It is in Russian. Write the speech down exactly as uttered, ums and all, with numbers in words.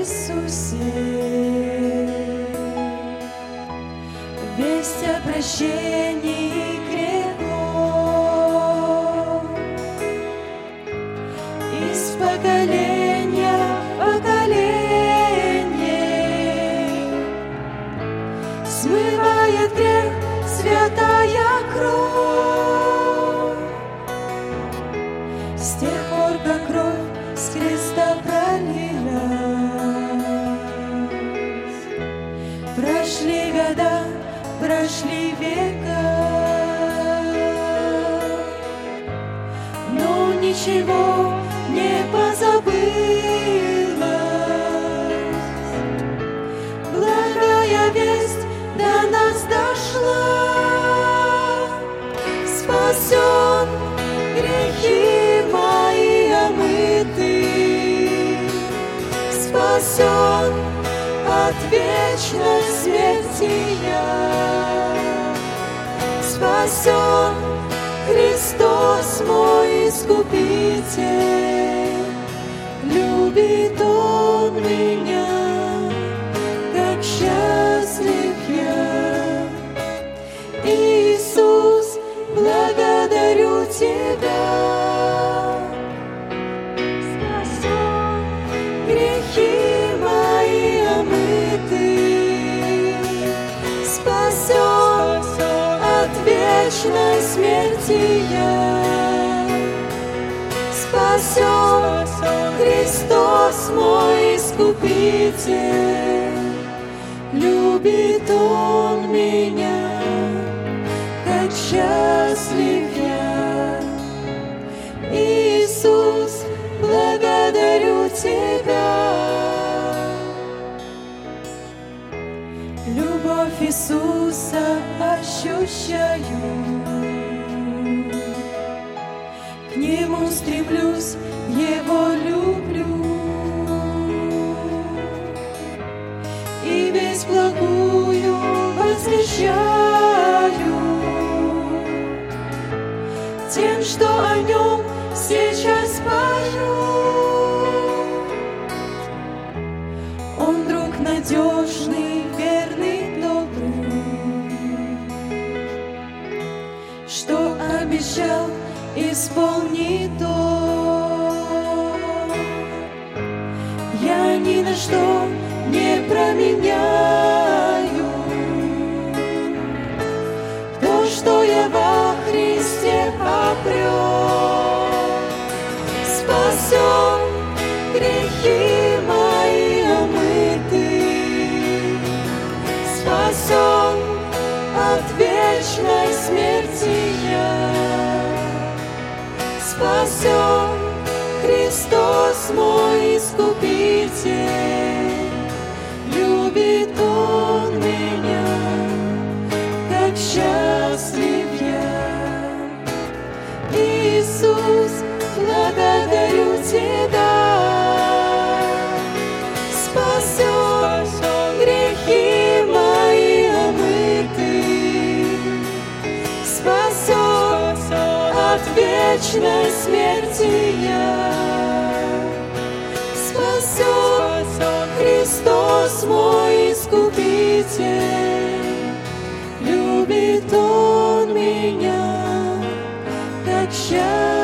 Иисусе, весть о прощении грехов. Из поколения в поколение смывает грех святая кровь. С тех пор, как кровь с креста пролилась, прошли года, прошли века, но ничего не позабылось. Благая весть до нас дошла. Спасен, грехи мои омыты, спасен от вечной смерти я. Спасен Христос мой Искупитель, любит Он меня, как счастлив я. Иисус, благодарю Тебя. Спасен, грехи мои омыты, спасен от вечной смерти я. Спасен Христос мой Искупитель, любит Он меня, как счастлив я. Иисус, благодарю Тебя. Любовь Иисуса ощущаю, к Нему стремлюсь, Его люблю, и весть благую возвещаю тем, что о Нем сейчас пою. Он друг надежный, верный, добрый, что обещал, исполнит Он. Я ни на что не променяю то, что я во Христе обрел. Спасен, грехи мои омыты, спасен от вечной смерти я. Спасен Христос мой Искупитель, любит Он меня, как счастлив я. Иисус, благодарю Тебя. Спасен, грехи мои омыты, спасен от вечной смерти я. Спасен Христос мой Искупитель, любит Он меня, как счастлив.